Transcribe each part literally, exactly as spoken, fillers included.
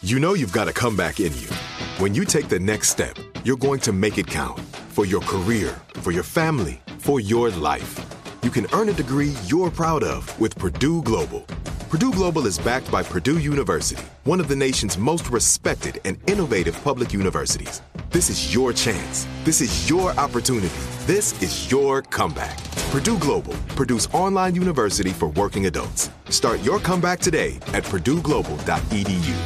You know you've got a comeback in you. When you take the next step, you're going to make it count. For your career, for your family, for your life. You can earn a degree you're proud of with Purdue Global. Purdue Global is backed by Purdue University, one of the nation's most respected and innovative public universities. This is your chance. This is your opportunity. This is your comeback. Purdue Global, Purdue's online university for working adults. Start your comeback today at purdue global dot e d u.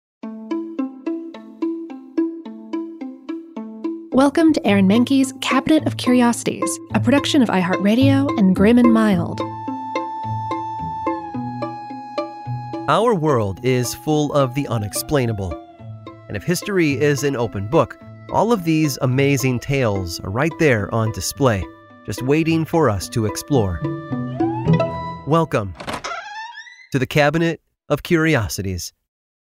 Welcome to Aaron Mahnke's Cabinet of Curiosities, a production of iHeartRadio and Grim and Mild. Our world is full of the unexplainable. And if history is an open book, all of these amazing tales are right there on display, just waiting for us to explore. Welcome to the Cabinet of Curiosities.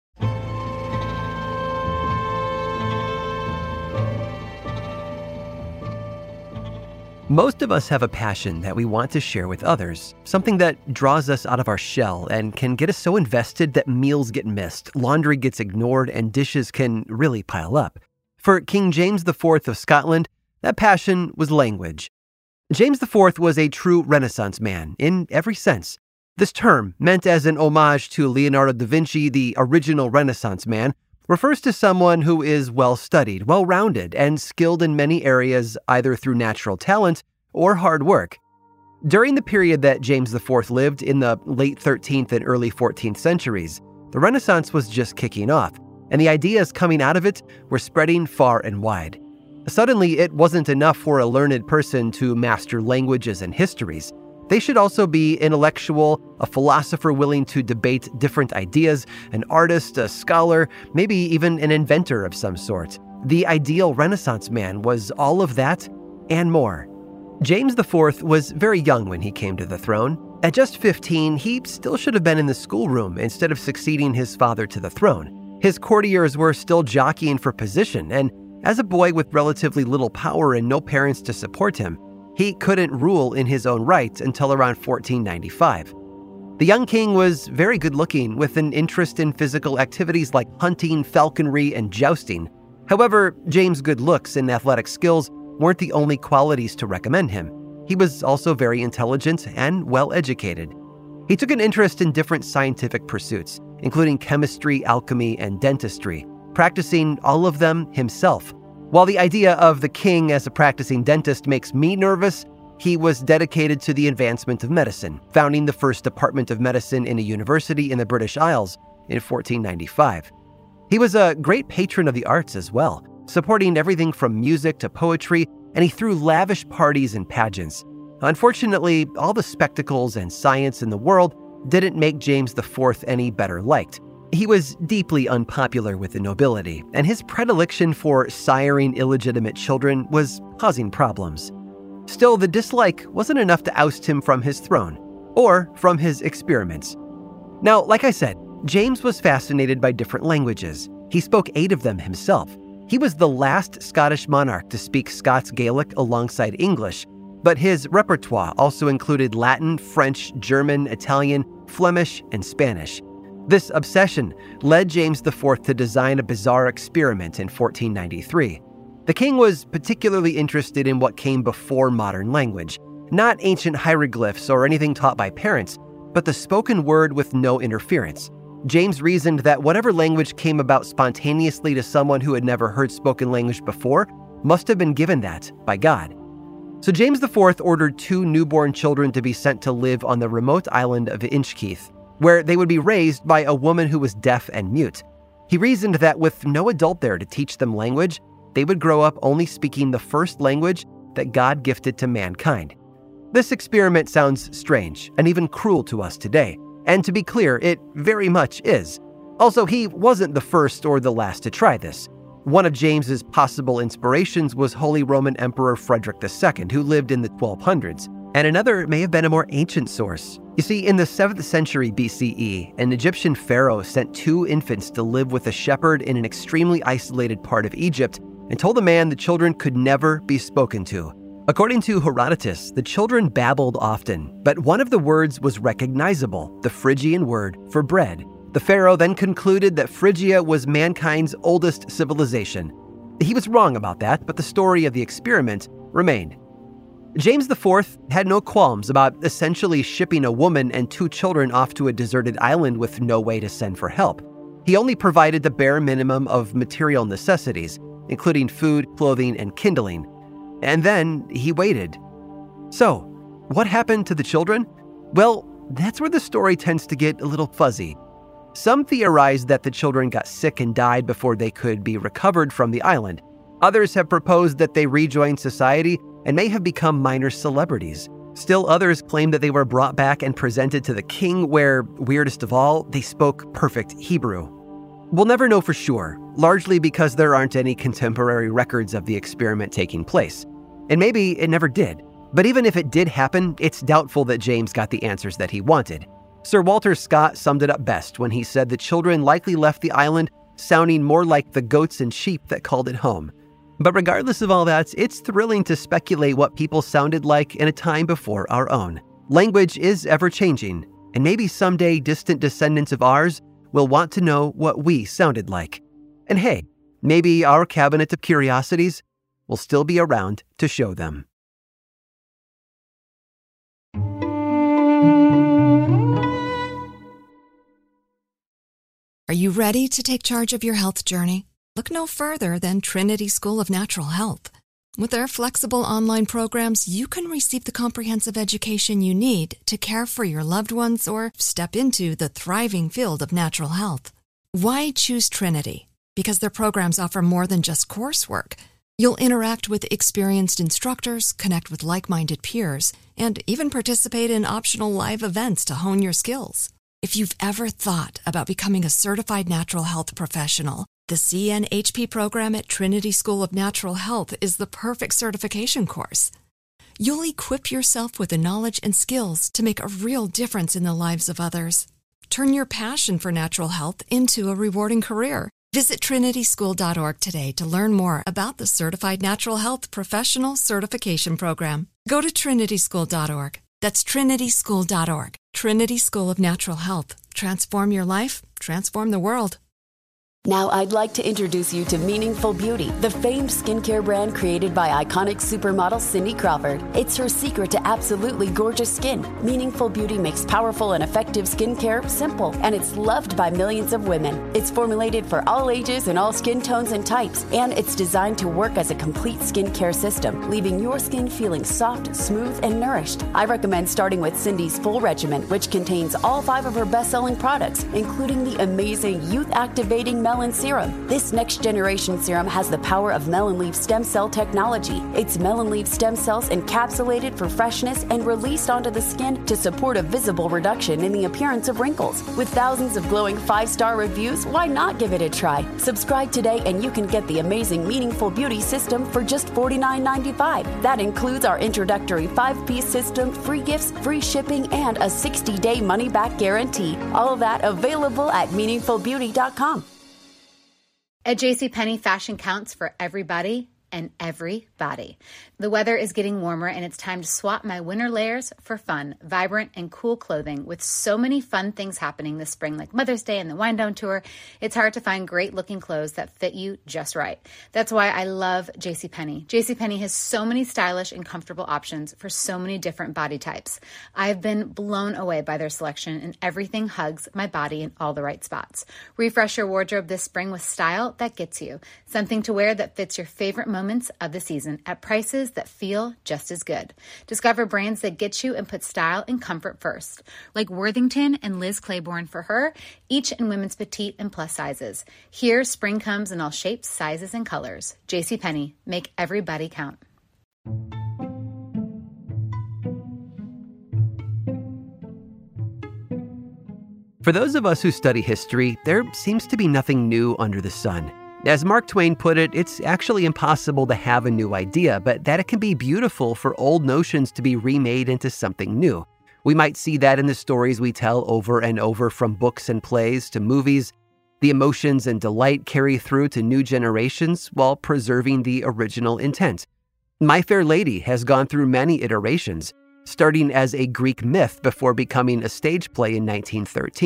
Most of us have a passion that we want to share with others, something that draws us out of our shell and can get us so invested that meals get missed, laundry gets ignored, and dishes can really pile up. For King James the Fourth of Scotland, that passion was language. James the Fourth was a true Renaissance man in every sense. This term, meant as an homage to Leonardo da Vinci, the original Renaissance man, refers to someone who is well-studied, well-rounded, and skilled in many areas either through natural talent or hard work. During the period that James the Fourth lived in the late thirteenth and early fourteenth centuries, the Renaissance was just kicking off, and the ideas coming out of it were spreading far and wide. Suddenly, it wasn't enough for a learned person to master languages and histories. They should also be intellectual, a philosopher willing to debate different ideas, an artist, a scholar, maybe even an inventor of some sort. The ideal Renaissance man was all of that and more. James the Fourth was very young when he came to the throne. At just fifteen, he still should have been in the schoolroom instead of succeeding his father to the throne. His courtiers were still jockeying for position, and as a boy with relatively little power and no parents to support him, he couldn't rule in his own right until around fourteen ninety-five. The young king was very good-looking, with an interest in physical activities like hunting, falconry, and jousting. However, James' good looks and athletic skills weren't the only qualities to recommend him. He was also very intelligent and well-educated. He took an interest in different scientific pursuits, including chemistry, alchemy, and dentistry, practicing all of them himself. While the idea of the king as a practicing dentist makes me nervous, he was dedicated to the advancement of medicine, founding the first department of medicine in a university in the British Isles in fourteen ninety-five. He was a great patron of the arts as well, supporting everything from music to poetry, and he threw lavish parties and pageants. Unfortunately, all the spectacles and science in the world didn't make James the Fourth any better liked. He was deeply unpopular with the nobility, and his predilection for siring illegitimate children was causing problems. Still, the dislike wasn't enough to oust him from his throne, or from his experiments. Now, like I said, James was fascinated by different languages. He spoke eight of them himself. He was the last Scottish monarch to speak Scots Gaelic alongside English, but his repertoire also included Latin, French, German, Italian, Flemish, and Spanish. This obsession led James the Fourth to design a bizarre experiment in fourteen ninety-three. The king was particularly interested in what came before modern language, not ancient hieroglyphs or anything taught by parents, but the spoken word with no interference. James reasoned that whatever language came about spontaneously to someone who had never heard spoken language before must have been given that by God. So James the Fourth ordered two newborn children to be sent to live on the remote island of Inchkeith, where they would be raised by a woman who was deaf and mute. He reasoned that with no adult there to teach them language, they would grow up only speaking the first language that God gifted to mankind. This experiment sounds strange and even cruel to us today, and to be clear, it very much is. Also, he wasn't the first or the last to try this. One of James's possible inspirations was Holy Roman Emperor Frederick the Second, who lived in the twelve hundreds, and another may have been a more ancient source. You see, in the seventh century B C E, an Egyptian pharaoh sent two infants to live with a shepherd in an extremely isolated part of Egypt and told the man the children could never be spoken to. According to Herodotus, the children babbled often, but one of the words was recognizable, the Phrygian word for bread. The pharaoh then concluded that Phrygia was mankind's oldest civilization. He was wrong about that, but the story of the experiment remained. James the Fourth had no qualms about essentially shipping a woman and two children off to a deserted island with no way to send for help. He only provided the bare minimum of material necessities, including food, clothing, and kindling. And then he waited. So, what happened to the children? Well, that's where the story tends to get a little fuzzy. Some theorize that the children got sick and died before they could be recovered from the island. Others have proposed that they rejoined society and may have become minor celebrities. Still others claim that they were brought back and presented to the king where, weirdest of all, they spoke perfect Hebrew. We'll never know for sure, largely because there aren't any contemporary records of the experiment taking place. And maybe it never did. But even if it did happen, it's doubtful that James got the answers that he wanted. Sir Walter Scott summed it up best when he said the children likely left the island sounding more like the goats and sheep that called it home. But regardless of all that, it's thrilling to speculate what people sounded like in a time before our own. Language is ever-changing, and maybe someday distant descendants of ours will want to know what we sounded like. And hey, maybe our cabinet of curiosities will still be around to show them. Are you ready to take charge of your health journey? Look no further than Trinity School of Natural Health. With their flexible online programs, you can receive the comprehensive education you need to care for your loved ones or step into the thriving field of natural health. Why choose Trinity? Because their programs offer more than just coursework. You'll interact with experienced instructors, connect with like-minded peers, and even participate in optional live events to hone your skills. If you've ever thought about becoming a certified natural health professional, the C N H P program at Trinity School of Natural Health is the perfect certification course. You'll equip yourself with the knowledge and skills to make a real difference in the lives of others. Turn your passion for natural health into a rewarding career. Visit trinity school dot org today to learn more about the Certified Natural Health Professional Certification Program. Go to trinity school dot org. That's trinity school dot org. Trinity School of Natural Health. Transform your life, transform the world. Now I'd like to introduce you to Meaningful Beauty, the famed skincare brand created by iconic supermodel Cindy Crawford. It's her secret to absolutely gorgeous skin. Meaningful Beauty makes powerful and effective skincare simple, and it's loved by millions of women. It's formulated for all ages and all skin tones and types, and it's designed to work as a complete skincare system, leaving your skin feeling soft, smooth, and nourished. I recommend starting with Cindy's full regimen, which contains all five of her best-selling products, including the amazing youth-activating Melon Serum. This next generation serum has the power of melon leaf stem cell technology. It's melon leaf stem cells encapsulated for freshness and released onto the skin to support a visible reduction in the appearance of wrinkles. With thousands of glowing five-star reviews, why not give it a try? Subscribe today and you can get the amazing Meaningful Beauty system for just forty-nine ninety-five. That includes our introductory five-piece system, free gifts, free shipping, and a sixty-day money-back guarantee. All of that available at meaningful beauty dot com. At JCPenney, fashion counts for everybody and everybody. The weather is getting warmer and it's time to swap my winter layers for fun, vibrant, and cool clothing. With so many fun things happening this spring, like Mother's Day and the Wind Down Tour, it's hard to find great looking clothes that fit you just right. That's why I love JCPenney. JCPenney has so many stylish and comfortable options for so many different body types. I've been blown away by their selection, and everything hugs my body in all the right spots. Refresh your wardrobe this spring with style that gets you. Something to wear that fits your favorite moments of the season at prices that feel just as good. Discover brands that get you and put style and comfort first, like Worthington and Liz Claiborne for her, each in women's petite and plus sizes. Here, spring comes in all shapes, sizes, and colors. JCPenney, make everybody count. For those of us who study history, there seems to be nothing new under the sun. As Mark Twain put it, it's actually impossible to have a new idea, but that it can be beautiful for old notions to be remade into something new. We might see that in the stories we tell over and over, from books and plays to movies. The emotions and delight carry through to new generations while preserving the original intent. My Fair Lady has gone through many iterations, starting as a Greek myth before becoming a stage play in nineteen thirteen.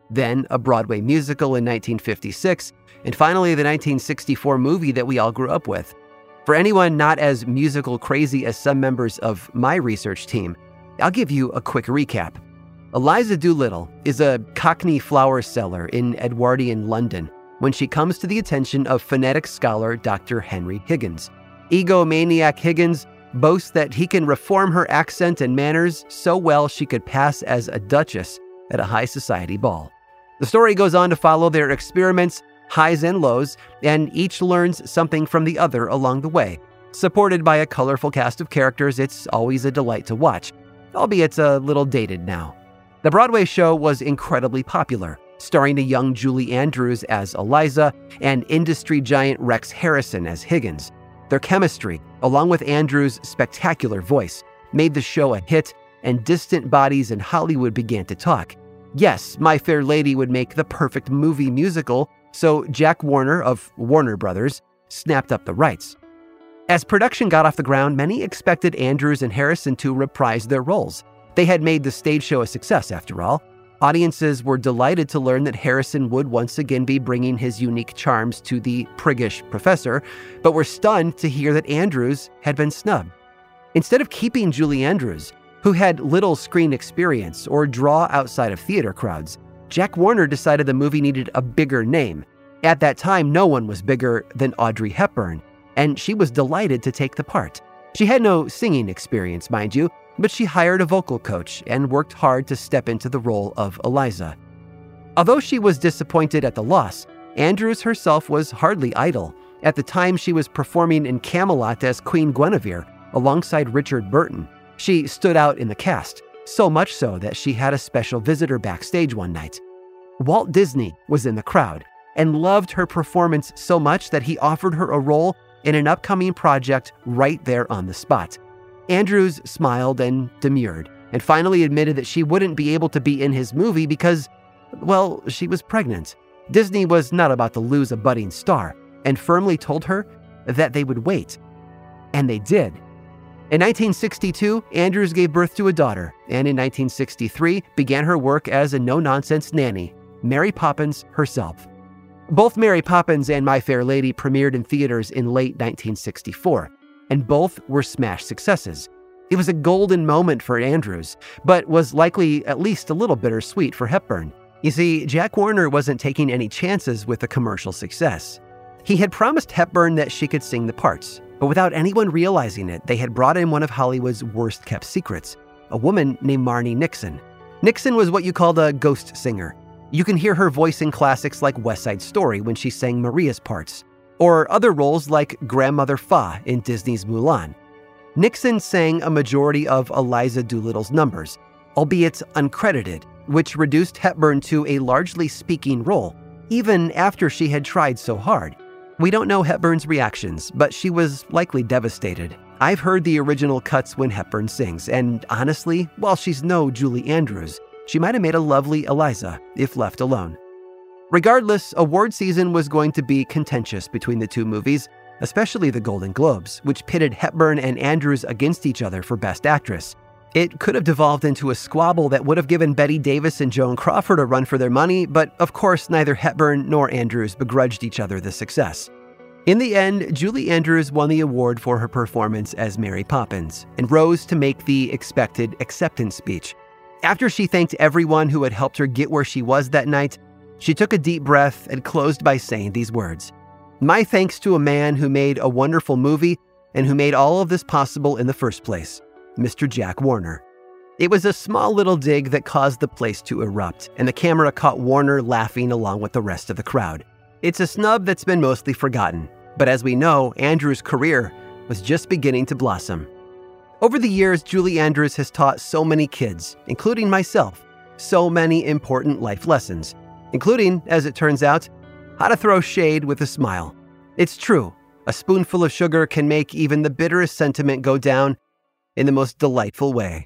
then a Broadway musical in nineteen fifty-six, and finally the nineteen sixty-four movie that we all grew up with. For anyone not as musical crazy as some members of my research team, I'll give you a quick recap. Eliza Doolittle is a Cockney flower seller in Edwardian London when she comes to the attention of phonetics scholar Doctor Henry Higgins. Egomaniac Higgins boasts that he can reform her accent and manners so well she could pass as a duchess at a high society ball. The story goes on to follow their experiments, highs and lows, and each learns something from the other along the way. Supported by a colorful cast of characters, it's always a delight to watch, albeit a little dated now. The Broadway show was incredibly popular, starring a young Julie Andrews as Eliza and industry giant Rex Harrison as Higgins. Their chemistry, along with Andrews' spectacular voice, made the show a hit, and distant bodies in Hollywood began to talk. Yes, My Fair Lady would make the perfect movie musical, so Jack Warner of Warner Brothers snapped up the rights. As production got off the ground, many expected Andrews and Harrison to reprise their roles. They had made the stage show a success, after all. Audiences were delighted to learn that Harrison would once again be bringing his unique charms to the priggish professor, but were stunned to hear that Andrews had been snubbed. Instead of keeping Julie Andrews, who had little screen experience or draw outside of theater crowds, Jack Warner decided the movie needed a bigger name. At that time, no one was bigger than Audrey Hepburn, and she was delighted to take the part. She had no singing experience, mind you, but she hired a vocal coach and worked hard to step into the role of Eliza. Although she was disappointed at the loss, Andrews herself was hardly idle. At the time, she was performing in Camelot as Queen Guinevere alongside Richard Burton. She stood out in the cast, so much so that she had a special visitor backstage one night. Walt Disney was in the crowd and loved her performance so much that he offered her a role in an upcoming project right there on the spot. Andrews smiled and demurred, and finally admitted that she wouldn't be able to be in his movie because, well, she was pregnant. Disney was not about to lose a budding star, and firmly told her that they would wait. And they did. In nineteen sixty-two, Andrews gave birth to a daughter, and in nineteen sixty-three began her work as a no-nonsense nanny, Mary Poppins herself. Both Mary Poppins and My Fair Lady premiered in theaters in late nineteen sixty-four, and both were smash successes. It was a golden moment for Andrews, but was likely at least a little bittersweet for Hepburn. You see, Jack Warner wasn't taking any chances with a commercial success. He had promised Hepburn that she could sing the parts, but without anyone realizing it, they had brought in one of Hollywood's worst-kept secrets, a woman named Marni Nixon. Nixon was what you called a ghost singer. You can hear her voice in classics like West Side Story when she sang Maria's parts, or other roles like Grandmother Fa in Disney's Mulan. Nixon sang a majority of Eliza Doolittle's numbers, albeit uncredited, which reduced Hepburn to a largely speaking role, even after she had tried so hard. We don't know Hepburn's reactions, but she was likely devastated. I've heard the original cuts when Hepburn sings, and honestly, while she's no Julie Andrews, she might have made a lovely Eliza if left alone. Regardless, award season was going to be contentious between the two movies, especially the Golden Globes, which pitted Hepburn and Andrews against each other for Best Actress. It could have devolved into a squabble that would have given Bette Davis and Joan Crawford a run for their money, but of course neither Hepburn nor Andrews begrudged each other the success. In the end, Julie Andrews won the award for her performance as Mary Poppins and rose to make the expected acceptance speech. After she thanked everyone who had helped her get where she was that night, she took a deep breath and closed by saying these words: "My thanks to a man who made a wonderful movie and who made all of this possible in the first place, Mister Jack Warner." It was a small little dig that caused the place to erupt, and the camera caught Warner laughing along with the rest of the crowd. It's a snub that's been mostly forgotten, but as we know, Andrews' career was just beginning to blossom. Over the years, Julie Andrews has taught so many kids, including myself, so many important life lessons, including, as it turns out, how to throw shade with a smile. It's true, a spoonful of sugar can make even the bitterest sentiment go down in the most delightful way.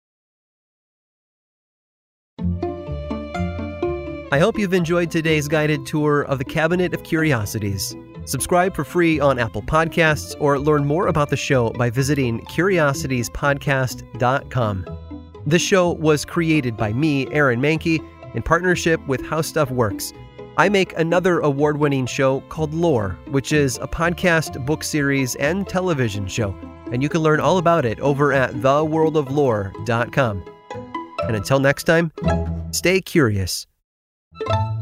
I hope you've enjoyed today's guided tour of the Cabinet of Curiosities. Subscribe for free on Apple Podcasts or learn more about the show by visiting curiositiespodcast dot com. This show was created by me, Aaron Mahnke, in partnership with How Stuff Works. I make another award-winning show called Lore, which is a podcast, book series, and television show. And you can learn all about it over at the world of lore dot com. And until next time, stay curious.